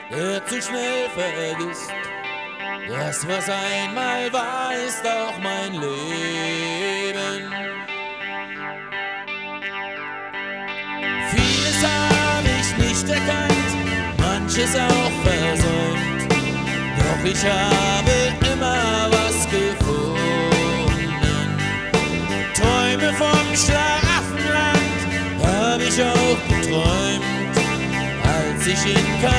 der zu schnell vergisst. Das, was einmal war, ist auch mein Leben. Vieles habe ich nicht erkannt, manches auch versäumt, doch ich habe immer was gefunden. Träume vom Schlaraffenland habe ich auch geträumt, als ich in